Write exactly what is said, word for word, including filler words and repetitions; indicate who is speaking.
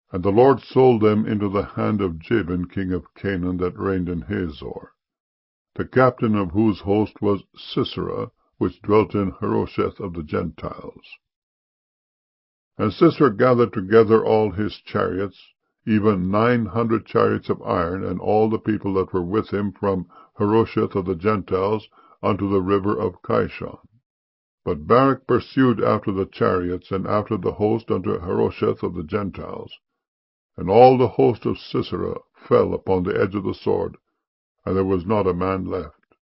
Speaker 1: And the Lord sold them into the hand of Jabin king of Canaan, that reigned in Hazor, the captain of whose host was Sisera, which dwelt in Harosheth of the Gentiles. And Sisera gathered together all his chariots, even nine hundred chariots of iron, and all the people that were with him, from Harosheth of the Gentiles unto the river of Kishon. But Barak pursued after the chariots, and after the host unto Harosheth of the Gentiles. And all the host of Sisera fell upon the edge of the sword, and there was not a man left.